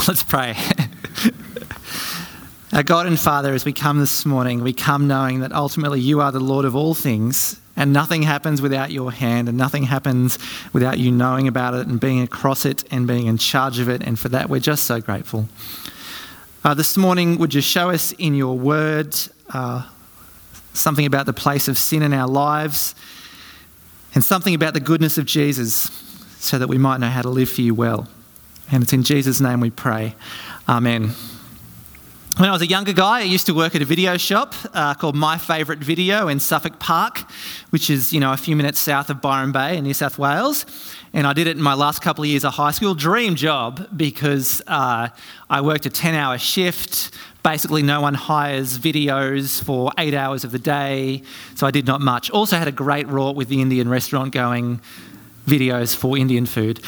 Let's pray. Our God and Father, as we come this morning, we come knowing that ultimately you are the Lord of all things, and nothing happens without your hand, and nothing happens without you knowing about it and being across it and being in charge of it, and for that we're just so grateful. This morning, would you show us in your word something about the place of sin in our lives and something about the goodness of Jesus so that we might know how to live for you well. And it's in Jesus' name we pray. Amen. When I was a younger guy, I used to work at a video shop called My Favourite Video in Suffolk Park, which is, a few minutes south of Byron Bay in New South Wales. And I did it in my last couple of years of high school. Dream job, because I worked a 10-hour shift. Basically, no one hires videos for 8 hours of the day, so I did not much. Also had a great rort with the Indian restaurant going, videos for Indian food.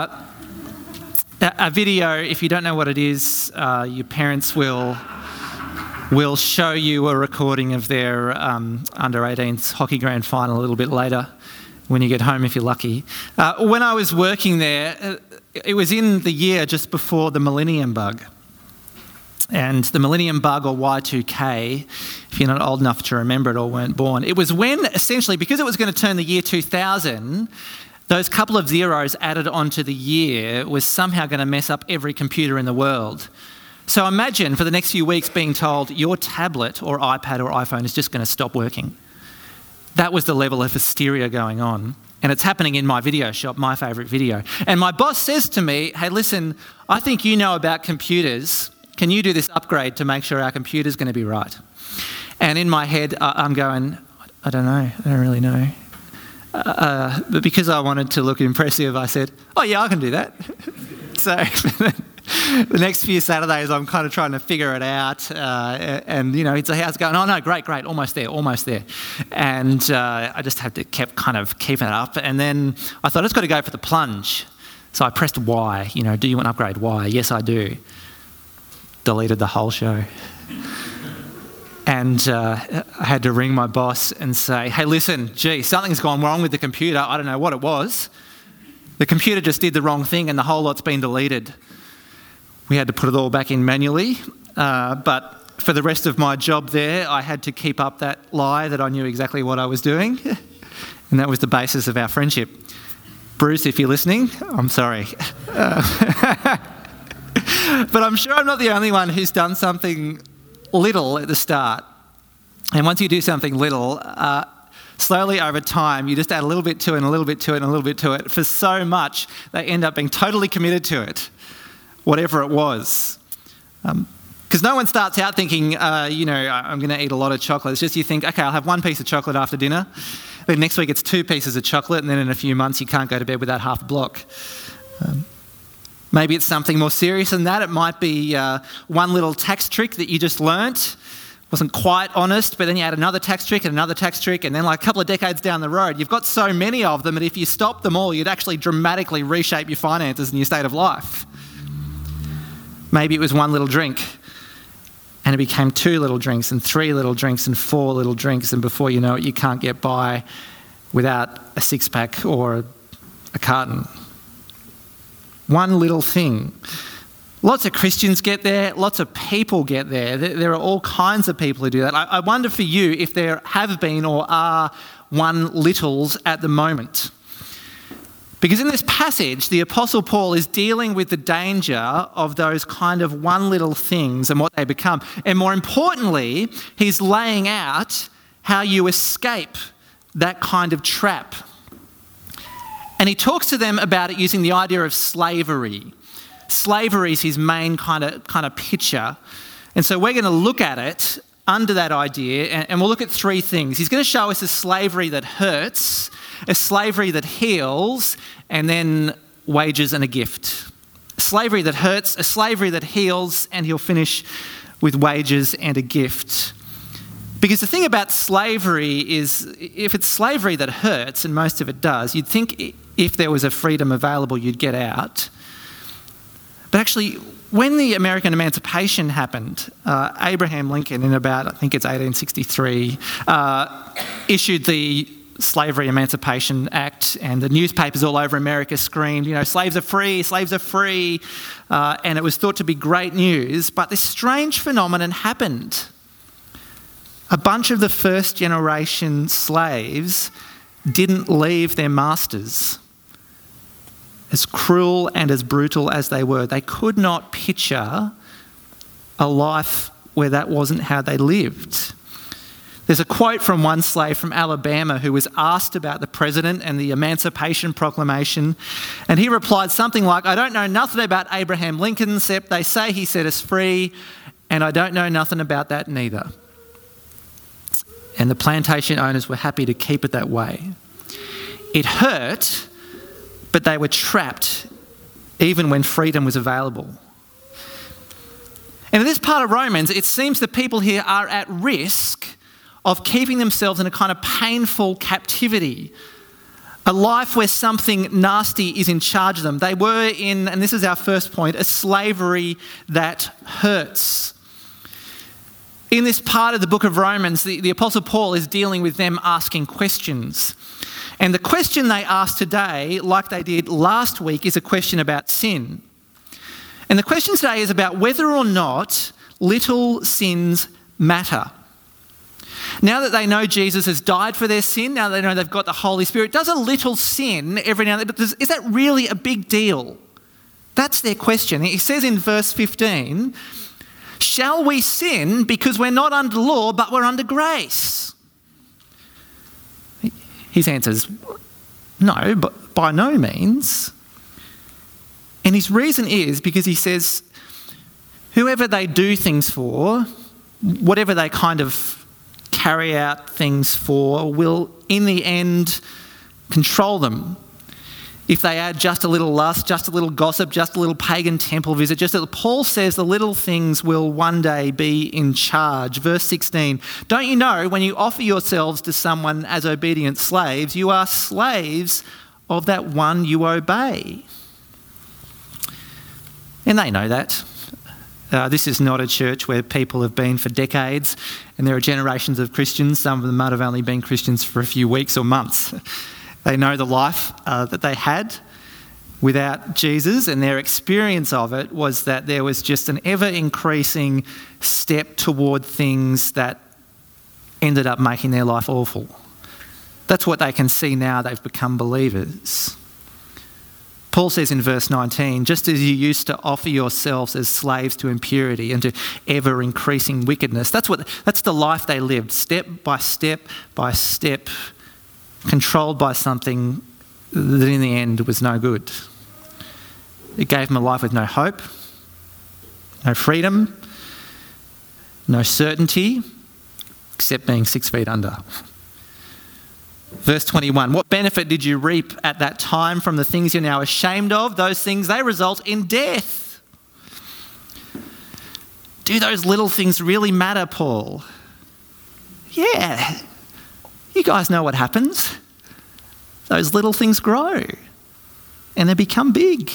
A video, if you don't know what it is, your parents will show you a recording of their under-18s hockey grand final a little bit later when you get home, if you're lucky. When I was working there, it was in the year just before the millennium bug. And the millennium bug, or Y2K, if you're not old enough to remember it or weren't born, it was when, essentially, because it was going to turn the year 2000, those couple of zeros added onto the year was somehow going to mess up every computer in the world. So imagine for the next few weeks being told your tablet or iPad or iPhone is just going to stop working. That was the level of hysteria going on. And it's happening in my video shop, My Favourite Video. And my boss says to me, hey, listen, I think you know about computers. Can you do this upgrade to make sure our computer's going to be right? And in my head, I'm going, I don't know. I don't really know. But because I wanted to look impressive, I said, oh yeah, I can do that. So the next few Saturdays, I'm kind of trying to figure it out. And it's a house going, oh no, great, almost there. And I just had to keep keeping it up. And then I thought, I've got to go for the plunge. So I pressed Y, do you want to upgrade? Y? Yes, I do. Deleted the whole show. And I had to ring my boss and say, hey, listen, something's gone wrong with the computer. I don't know what it was. The computer just did the wrong thing and the whole lot's been deleted. We had to put it all back in manually. But for the rest of my job there, I had to keep up that lie that I knew exactly what I was doing. And that was the basis of our friendship. Bruce, if you're listening, I'm sorry. But I'm sure I'm not the only one who's done something little at the start. And once you do something little, slowly over time, you just add a little bit to it and a little bit to it and a little bit to it. For so much, they end up being totally committed to it, whatever it was. Because no one starts out thinking, I'm going to eat a lot of chocolate. It's just you think, okay, I'll have one piece of chocolate after dinner. Then next week it's 2 pieces of chocolate, and then in a few months you can't go to bed without half a block. Maybe it's something more serious than that. It might be one little tax trick that you just learnt. Wasn't quite honest, but then you add another tax trick, and then like a couple of decades down the road, you've got so many of them that if you stop them all, you'd actually dramatically reshape your finances and your state of life. Maybe it was one little drink, and it became 2 little drinks, and 3 little drinks, and 4 little drinks, and before you know it, you can't get by without a 6-pack or a carton. One little thing. Lots of Christians get there, lots of people get there. There are all kinds of people who do that. I wonder for you if there have been or are one littles at the moment. Because in this passage, the Apostle Paul is dealing with the danger of those kind of one little things and what they become. And more importantly, he's laying out how you escape that kind of trap. And he talks to them about it using the idea of slavery. Slavery is his main kind of picture. And so we're going to look at it under that idea, and we'll look at 3 things. He's going to show us a slavery that hurts, a slavery that heals, and then wages and a gift. Slavery that hurts, a slavery that heals, and he'll finish with wages and a gift. Because the thing about slavery is, if it's slavery that hurts, and most of it does, you'd think if there was a freedom available, you'd get out. But actually, when the American emancipation happened, Abraham Lincoln, in about, I think it's 1863, issued the Slavery Emancipation Act, and the newspapers all over America screamed, slaves are free, and it was thought to be great news. But this strange phenomenon happened. A bunch of the first generation slaves didn't leave their masters. As cruel and as brutal as they were, they could not picture a life where that wasn't how they lived. There's a quote from one slave from Alabama who was asked about the president and the Emancipation Proclamation, and he replied something like, "I don't know nothing about Abraham Lincoln except they say he set us free, and I don't know nothing about that neither." And the plantation owners were happy to keep it that way. It hurt, but they were trapped even when freedom was available. And in this part of Romans, it seems the people here are at risk of keeping themselves in a kind of painful captivity, a life where something nasty is in charge of them. They were in, and this is our first point, a slavery that hurts. In this part of the book of Romans, the Apostle Paul is dealing with them asking questions. And the question they ask today, like they did last week, is a question about sin. And the question today is about whether or not little sins matter. Now that they know Jesus has died for their sin, now they know they've got the Holy Spirit, does a little sin every now and then, is that really a big deal? That's their question. He says in verse 15, "Shall we sin because we're not under law but we're under grace?" His answer is no, but by no means. And his reason is because he says whoever they do things for, whatever they kind of carry out things for, will in the end control them. If they add just a little lust, just a little gossip, just a little pagan temple visit, Paul says the little things will one day be in charge. Verse 16, "Don't you know when you offer yourselves to someone as obedient slaves, you are slaves of that one you obey?" And they know that. This is not a church where people have been for decades, and there are generations of Christians. Some of them might have only been Christians for a few weeks or months. They know the life that they had without Jesus, and their experience of it was that there was just an ever-increasing step toward things that ended up making their life awful. That's what they can see now they've become believers. Paul says in verse 19, "Just as you used to offer yourselves as slaves to impurity and to ever-increasing wickedness," that's the life they lived, step by step by step, controlled by something that in the end was no good. It gave them a life with no hope, no freedom, no certainty, except being 6 feet under. Verse 21, "What benefit did you reap at that time from the things you're now ashamed of? Those things, they result in death." Do those little things really matter, Paul? Yeah. You guys know what happens. Those little things grow and they become big.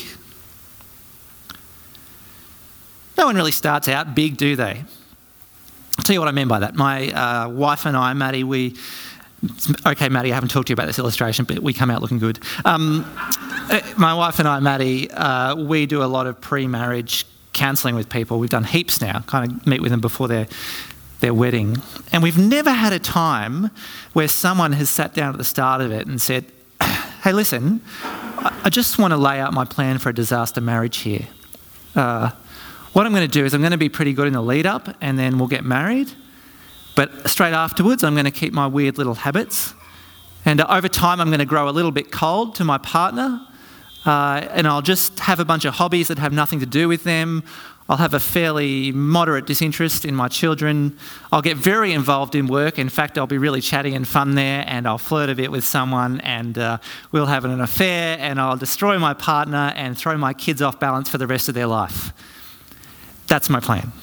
No one really starts out big, do they? I'll tell you what I mean by that. My wife and I, Maddie, okay, Maddie, I haven't talked to you about this illustration, but we come out looking good. My wife and I, Maddie, we do a lot of pre-marriage counselling with people. We've done heaps now, kind of meet with them before their wedding. And we've never had a time where someone has sat down at the start of it and said, "Hey, listen, I just want to lay out my plan for a disaster marriage here. What I'm going to do is I'm going to be pretty good in the lead up and then we'll get married. But straight afterwards, I'm going to keep my weird little habits. And over time, I'm going to grow a little bit cold to my partner. And I'll just have a bunch of hobbies that have nothing to do with them. I'll have a fairly moderate disinterest in my children. I'll get very involved in work. In fact, I'll be really chatty and fun there, and I'll flirt a bit with someone, and we'll have an affair, and I'll destroy my partner and throw my kids off balance for the rest of their life. That's my plan."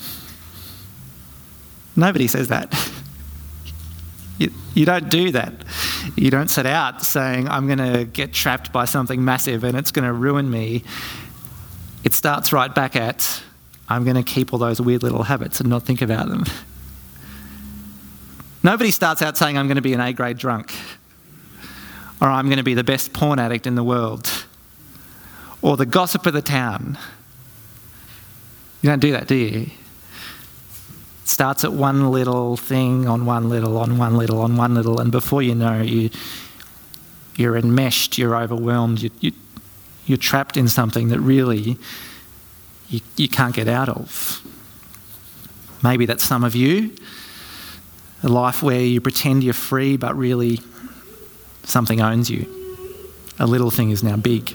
Nobody says that. You don't do that. You don't set out saying, "I'm going to get trapped by something massive and it's going to ruin me." It starts right back at, "I'm going to keep all those weird little habits and not think about them." Nobody starts out saying, "I'm going to be an A-grade drunk." or I'm going to be the best porn addict in the world, or the gossip of the town. You don't do that, do you? It starts at one little thing, on one little, and before you know, you're enmeshed, you're overwhelmed, you're trapped in something that really you can't get out of. Maybe that's some of you, a life where you pretend you're free, but really something owns you. A little thing is now big.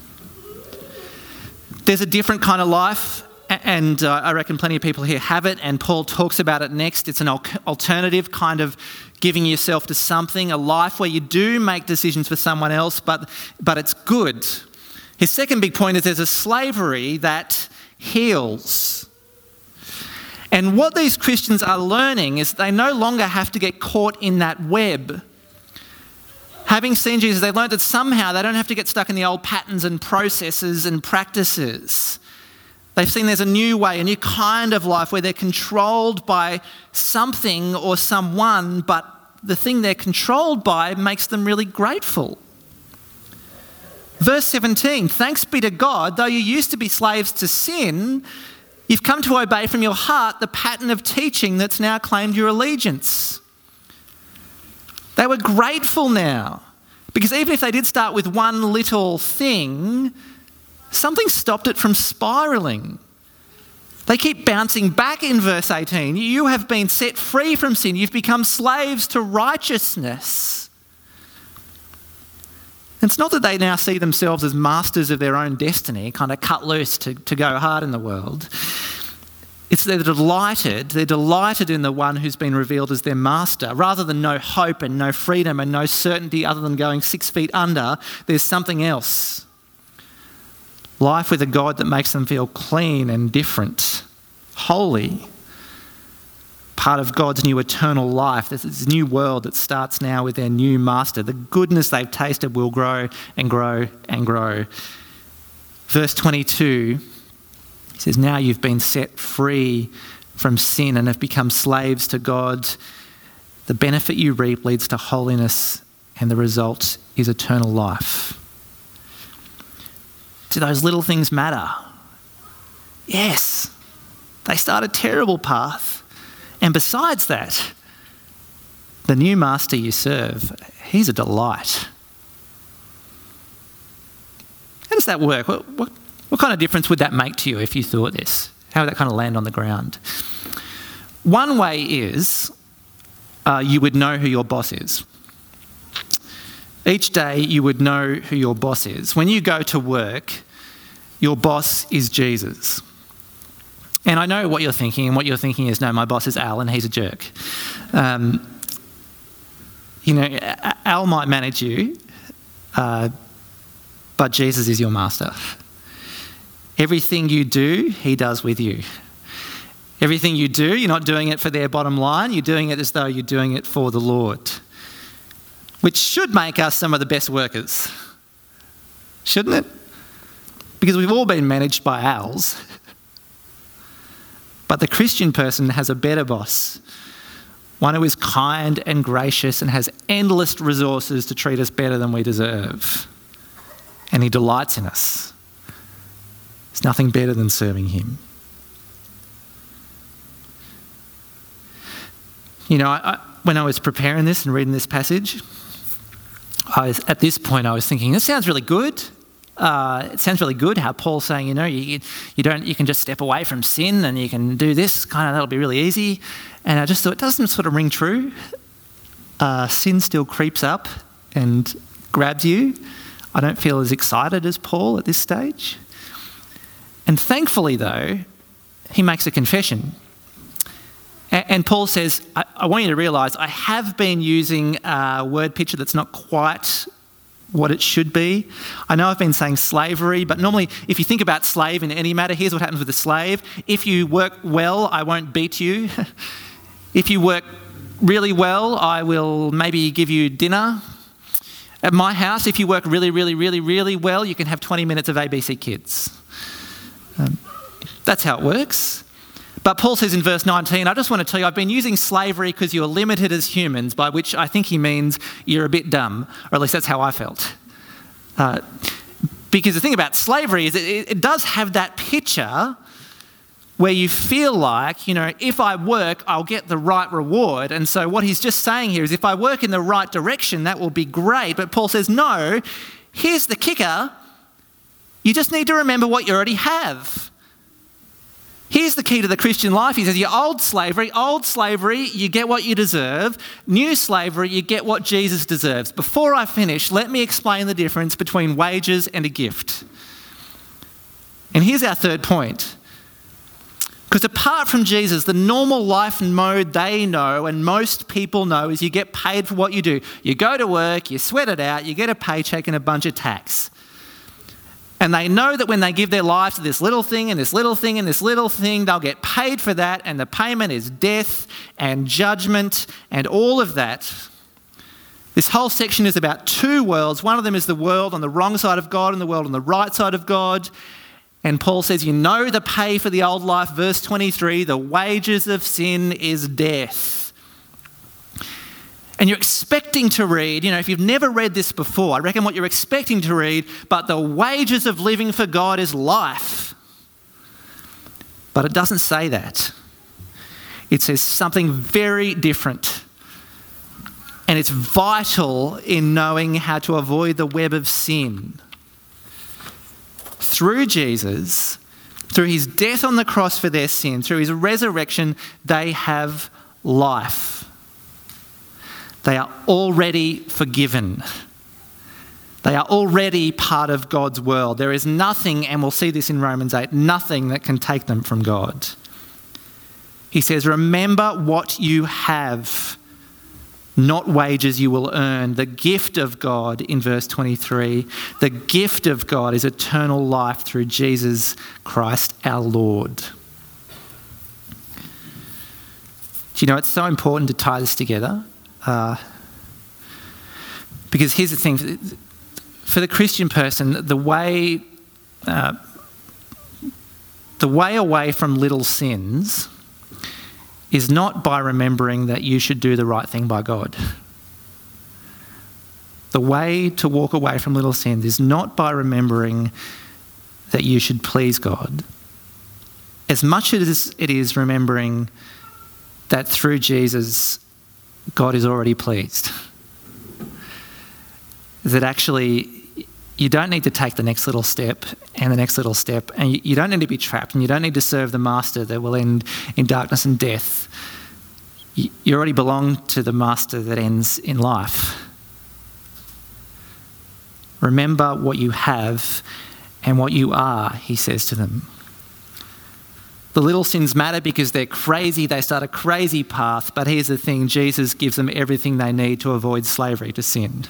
There's a different kind of life, and I reckon plenty of people here have it, and Paul talks about it next. It's an alternative kind of giving yourself to something, a life where you do make decisions for someone else, but it's good. His second big point is there's a slavery that heals. And what these Christians are learning is they no longer have to get caught in that web. Having seen Jesus, they learned that somehow they don't have to get stuck in the old patterns and processes and practices. They've seen there's a new way, a new kind of life where they're controlled by something or someone, but the thing they're controlled by makes them really grateful. Verse 17, thanks be to God, though you used to be slaves to sin, you've come to obey from your heart the pattern of teaching that's now claimed your allegiance. They were grateful now, because even if they did start with one little thing, something stopped it from spiralling. They keep bouncing back in verse 18. You have been set free from sin. You've become slaves to righteousness. It's not that they now see themselves as masters of their own destiny, kind of cut loose to go hard in the world. It's they're delighted in the one who's been revealed as their master. Rather than no hope and no freedom and no certainty other than going 6 feet under, there's something else. Life with a God that makes them feel clean and different, holy. Part of God's new eternal life. There's this new world that starts now with their new master. The goodness they've tasted will grow and grow and grow. Verse 22, he says, now you've been set free from sin and have become slaves to God. The benefit you reap leads to holiness, and the result is eternal life. Do those little things matter? Yes. They start a terrible path. And besides that, the new master you serve, he's a delight. How does that work? What kind of difference would that make to you if you thought this? How would that kind of land on the ground? One way is you would know who your boss is. Each day you would know who your boss is. When you go to work, your boss is Jesus. And I know what you're thinking, and what you're thinking is, no, my boss is Al and he's a jerk. Al might manage you, but Jesus is your master. Everything you do, he does with you. Everything you do, you're not doing it for their bottom line, you're doing it as though you're doing it for the Lord. Which should make us some of the best workers, shouldn't it? Because we've all been managed by Als. But the Christian person has a better boss, one who is kind and gracious and has endless resources to treat us better than we deserve. And he delights in us. There's nothing better than serving him. When I was preparing this and reading this passage, at this point I was thinking, this sounds really good. It sounds really good how Paul's saying, you can just step away from sin and you can do this, that'll be really easy. And I just thought, it doesn't sort of ring true. Sin still creeps up and grabs you. I don't feel as excited as Paul at this stage. And thankfully, though, he makes a confession. And Paul says, I want you to realise I have been using a word picture that's not quite what it should be. I know I've been saying slavery, but normally if you think about slave in any matter, here's what happens with a slave. If you work well, I won't beat you. If you work really well, I will maybe give you dinner. At my house, if you work really, really, really, really well, you can have 20 minutes of ABC Kids. That's how it works. But Paul says in verse 19, I just want to tell you, I've been using slavery because you're limited as humans, by which I think he means you're a bit dumb, or at least that's how I felt. Because the thing about slavery is it does have that picture where you feel like, if I work, I'll get the right reward. And so what he's just saying here is if I work in the right direction, that will be great. But Paul says, no, here's the kicker. You just need to remember what you already have. Here's the key to the Christian life. He says, your old slavery, you get what you deserve. New slavery, you get what Jesus deserves. Before I finish, let me explain the difference between wages and a gift. And here's our third point. Because apart from Jesus, the normal life mode they know and most people know is you get paid for what you do. You go to work, you sweat it out, you get a paycheck and a bunch of tax. And they know that when they give their life to this little thing and this little thing and this little thing, they'll get paid for that, and the payment is death and judgment and all of that. This whole section is about two worlds. One of them is the world on the wrong side of God and the world on the right side of God. And Paul says, you know the pay for the old life. Verse 23, the wages of sin is death. And you're expecting to read, if you've never read this before, I reckon what you're expecting to read, but the wages of living for God is life. But it doesn't say that. It says something very different. And it's vital in knowing how to avoid the web of sin. Through Jesus, through his death on the cross for their sin, through his resurrection, they have life. They are already forgiven. They are already part of God's world. There is nothing, and we'll see this in Romans 8, nothing that can take them from God. He says, remember what you have, not wages you will earn. The gift of God, in verse 23, the gift of God is eternal life through Jesus Christ our Lord. Do you know, it's so important to tie this together. Because here's the thing, for the Christian person, the way away from little sins is not by remembering that you should do the right thing by God. The way to walk away from little sins is not by remembering that you should please God, as much as it is remembering that through Jesus, God is already pleased. That actually you don't need to take the next little step and the next little step, and you don't need to be trapped, and you don't need to serve the master that will end in darkness and death. You already belong to the master that ends in life. Remember what you have and what you are, he says to them. The little sins matter because they're crazy, they start a crazy path, but here's the thing, Jesus gives them everything they need to avoid slavery to sin.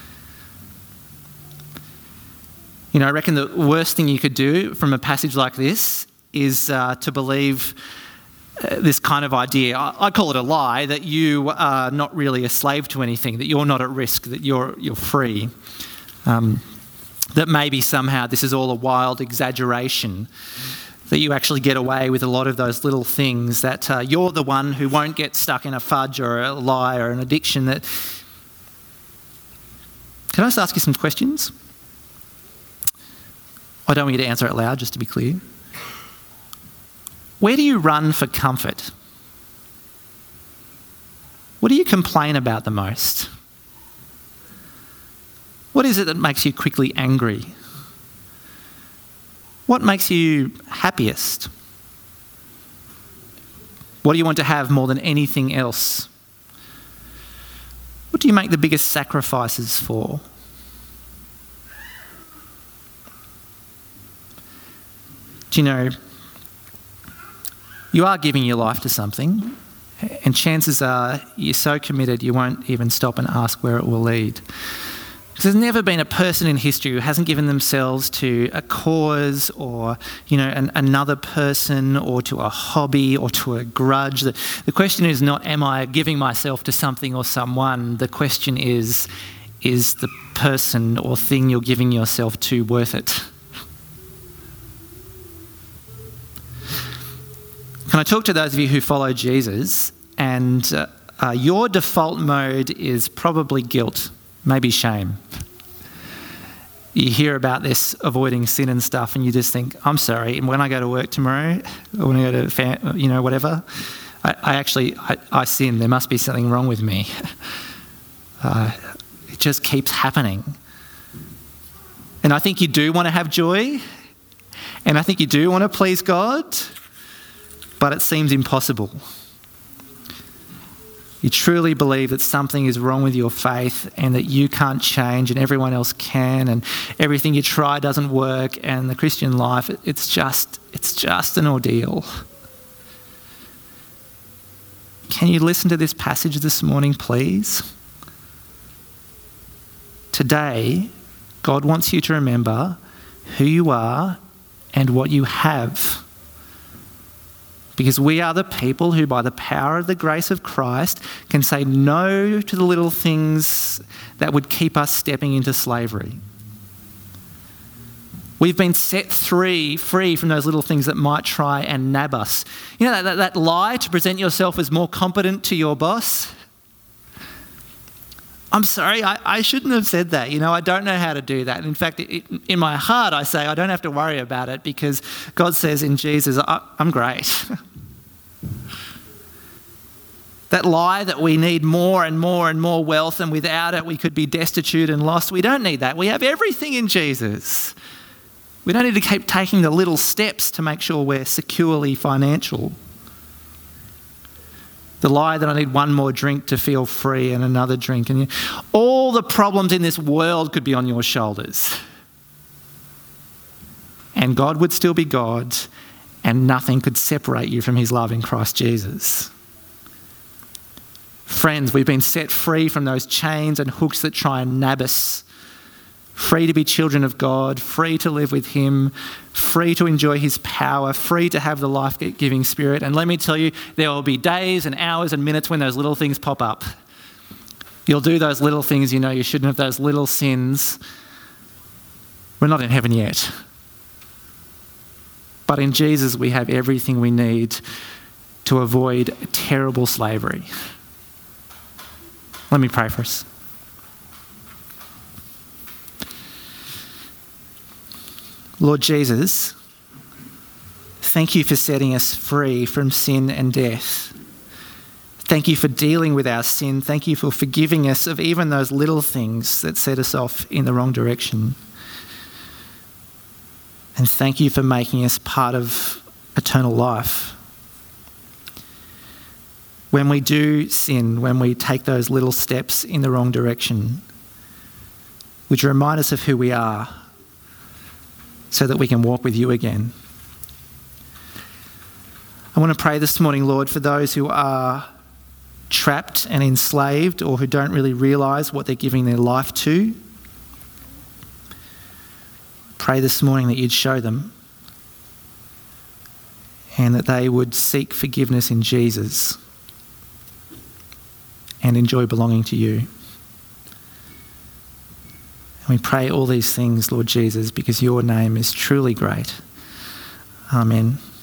I reckon the worst thing you could do from a passage like this is to believe this kind of idea. I call it a lie, that you are not really a slave to anything, that you're not at risk, that you're free. That maybe somehow this is all a wild exaggeration, that you actually get away with a lot of those little things, that you're the one who won't get stuck in a fudge or a lie or an addiction. Can I just ask you some questions? I don't want you to answer out loud, just to be clear. Where do you run for comfort? What do you complain about the most? What is it that makes you quickly angry? What makes you happiest? What do you want to have more than anything else? What do you make the biggest sacrifices for? Do you know, you are giving your life to something, and chances are you're so committed you won't even stop and ask where it will lead. Because there's never been a person in history who hasn't given themselves to a cause or, another person or to a hobby or to a grudge. The question is not, am I giving myself to something or someone? The question is the person or thing you're giving yourself to worth it? Can I talk to those of you who follow Jesus and your default mode is probably guilt, maybe shame. You hear about this avoiding sin and stuff and you just think, I'm sorry, and when I go to work tomorrow, or when I go to whatever, I sin. There must be something wrong with me. It just keeps happening. And I think you do want to have joy, and I think you do want to please God, but it seems impossible. You truly believe that something is wrong with your faith and that you can't change and everyone else can, and everything you try doesn't work, and the Christian life, it's just an ordeal. Can you listen to this passage this morning, please? Today, God wants you to remember who you are and what you have. Because we are the people who, by the power of the grace of Christ, can say no to the little things that would keep us stepping into slavery. We've been set free from those little things that might try and nab us. You know, that lie to present yourself as more competent to your boss? I'm sorry, I shouldn't have said that. I don't know how to do that. In fact, in my heart, I say I don't have to worry about it because God says in Jesus, I'm great. That lie that we need more and more and more wealth, and without it we could be destitute and lost. We don't need that. We have everything in Jesus. We don't need to keep taking the little steps to make sure we're securely financial. The lie that I need one more drink to feel free and another drink. And all the problems in this world could be on your shoulders. And God would still be God, and nothing could separate you from his love in Christ Jesus. Friends, we've been set free from those chains and hooks that try and nab us. Free to be children of God, free to live with him, free to enjoy his power, free to have the life-giving spirit. And let me tell you, there will be days and hours and minutes when those little things pop up. You'll do those little things you know you shouldn't have, those little sins. We're not in heaven yet. But in Jesus, we have everything we need to avoid terrible slavery. Let me pray for us. Lord Jesus, thank you for setting us free from sin and death. Thank you for dealing with our sin. Thank you for forgiving us of even those little things that set us off in the wrong direction. And thank you for making us part of eternal life. When we do sin, when we take those little steps in the wrong direction, would you remind us of who we are, so that we can walk with you again. I want to pray this morning, Lord, for those who are trapped and enslaved or who don't really realise what they're giving their life to. Pray this morning that you'd show them and that they would seek forgiveness in Jesus and enjoy belonging to you. And we pray all these things, Lord Jesus, because your name is truly great. Amen.